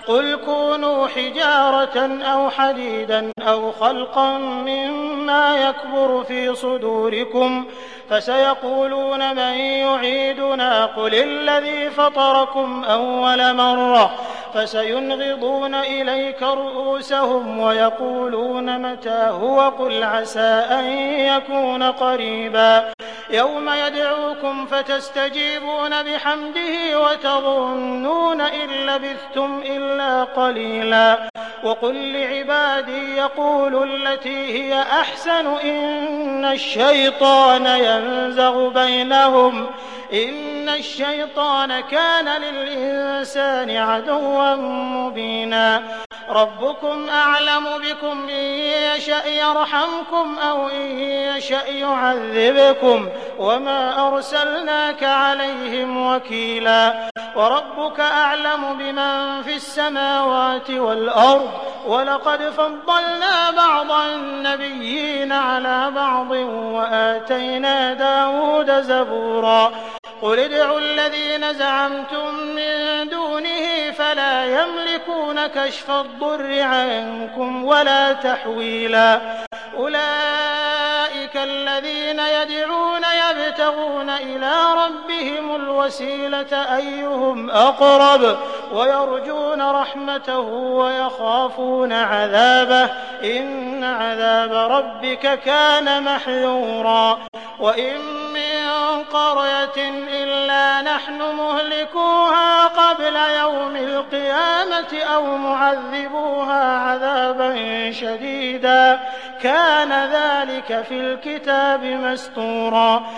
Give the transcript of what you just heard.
قُلْ كُونُوا حِجَارَةً أَوْ حَدِيدًا أَوْ خَلْقًا مِّمَّا يَكْبُرُ فِي صُدُورِكُمْ فَسَيَقُولُونَ مَن يُعِيدُنَا قُلِ الَّذِي فَطَرَكُمْ أَوَّلَ مَرَّةٍ فَسَيُنْغِضُونَ إِلَيْكَ رُءُوسَهُمْ وَيَقُولُونَ مَتَىٰ هُوَ قُلْ عَسَىٰ أَن يَكُونَ قَرِيبًا يَوْمَ يَدْعُوكُمْ فَتَسْتَجِيبُونَ بِحَمْدِهِ وَتَظُنُّونَ إِن لَّبِثْتُمْ إِلَّا قَلِيلًا وَقُل لِّعِبَادِي يَقُولُوا الَّتِي هِيَ أَحْسَنُ إِنَّ الشَّيْطَانَ يَنزَغُ بَيْنَهُمْ إِنَّ الشَّيْطَانَ كَانَ لِلْإِنسَانِ عَدُوًّا مُّبِينًا رَبُّكُمْ أَعْلَمُ بِكُمْ إِن يَشَأْ يَرْحَمْكُمْ أَوْ إِن يَشَأْ يُعَذِّبْكُمْ وَمَا أَرْسَلْنَاكَ عَلَيْهِمْ وَكِيلًا وَرَبُّكَ أَعْلَمُ بِمَن فِي السَّمَاوَاتِ وَالْأَرْضِ وَلَقَدْ فَضَّلْنَا بَعْضَ النَّبِيِّينَ عَلَىٰ بَعْضٍ وَآتَيْنَا دَاوُودَ زَبُورًا قُلِ ادْعُوا الَّذِينَ زَعَمْتُم مِّن دُونِهِ فَلَا يَمْلِكُونَ كَشْفَ الضُّرِّ عَنكُمْ وَلَا تَحْوِيلًا أُولَٰئِكَ الَّذِينَ يَدْعُونَ يَبْتَغُونَ إِلَىٰ رَبِّهِمُ الْوَسِيلَةَ أَيُّهُمْ أَقْرَبُ وَيَرْجُونَ رَحْمَتَهُ وَيَخَافُونَ عَذَابَهُ إِنَّ عَذَابَ رَبِّكَ كَانَ مَحْذُورًا وَإِن مِّن قَرْيَةٍ إِلَّا نَحْنُ مُهْلِكُوهَا قَبْلَ يَوْمِ الْقِيَامَةِ أَوْ مُعَذِّبُوهَا عَذَابًا شَدِيدًا كَانَ ذَٰلِكَ فِي الْكِتَابِ مَسْطُورًا